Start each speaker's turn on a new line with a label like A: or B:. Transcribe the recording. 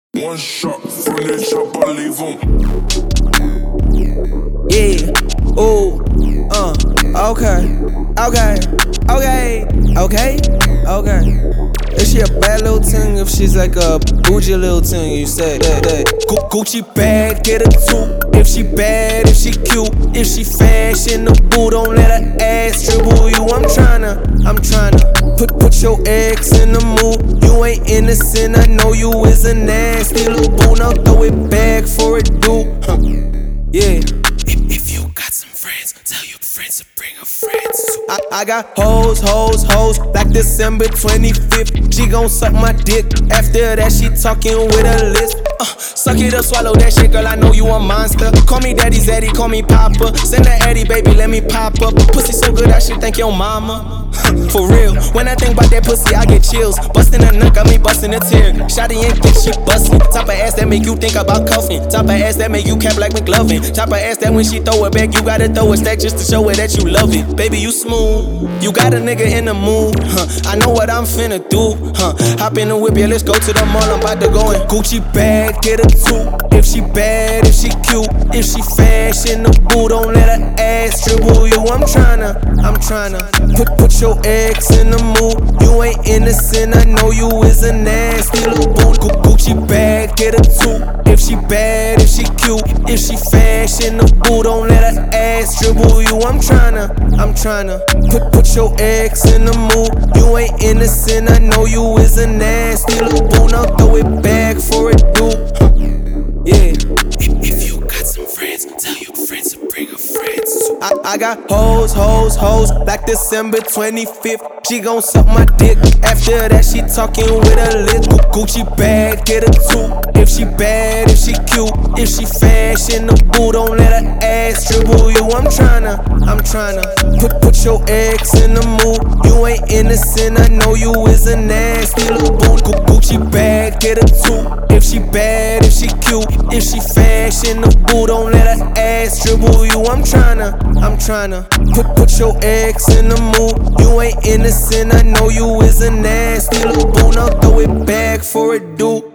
A: One shot from the chopper, leave him.
B: Yeah, ooh, okay. If she a bad little thing, if she's like a bougie little thing, you say that. Gucci bag, get a two. If she bad, if she cute, if she fashion the boo, don't let her ass dribble you. I'm tryna put your ex in the mood. You ain't innocent, I know you is a nasty little boo. Now throw it back for it, dude. Yeah. If you got some friends, tell your friends to bring her friends too. I got hoes, like December 25th. She gon' suck my dick. After that, she talking with a list. Suck it up, swallow that shit, girl. I know you a monster. Call me Daddy Zaddy, call me Papa. Send her Eddie, baby, let me pop up. Pussy so good, I should thank your mama. For real, when I think about that pussy, I get chills. Bustin' a nut, got me bustin' a tear. Shotty ain't get shit bustin'. Top of ass that make you think about cuffing. Top of ass that make you cap like McLovin. Top of ass that when she throw it back, you gotta throw a stack just to show her that you love it. Baby, you smooth, you got a nigga in the mood. I know what I'm finna do. Hop in the whip, yeah, let's go to the mall. I'm about to go in Gucci bag, get a two. If she bad, if she cute, if she fashion the boo, don't let her ass dribble you. I'm tryna put your ex in the mood. You ain't innocent, I know you is a nasty little boo. Gucci bag, get a two. If she bad, if she cute, if she fashion the boo, don't let her ass dribble you. I'm tryna put your ex in the mood. You ain't innocent, I know you is a nasty little boo. Now throw it back for it, dude. Yeah. If you got some friends, tell your friends to bring her friends too. I got hoes, like December 25th. She gon' suck my dick. After that, she talking with a list. Gucci bag, get a two. If she bad, if she cute, if she fashion the boo, don't let her ass dribble you. I'm tryna put your ex in the mood. You ain't innocent, I know you is a nasty little boo. Gucci bag, get a two. If she bad, if she cute, if she fashion the boo, don't let her ass dribble you. I'm tryna put your ex in the mood. You ain't innocent, I know you is a nasty little boo. Now throw it back for it, dude.